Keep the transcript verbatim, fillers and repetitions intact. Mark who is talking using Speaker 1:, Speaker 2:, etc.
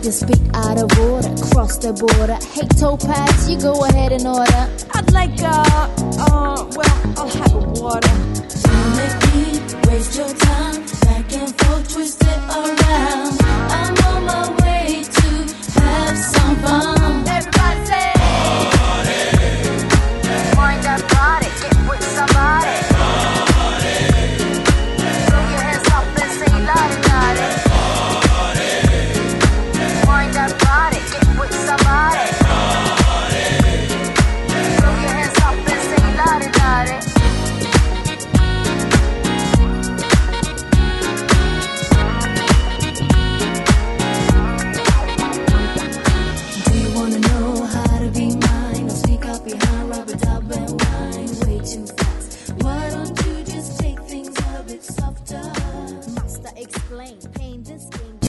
Speaker 1: to speak out of order, cross the border. Hey, Topaz, you go ahead and order.
Speaker 2: I'd like, uh, uh, well, I'll have a water.
Speaker 3: Don't make me waste your time, back and forth, twist it around.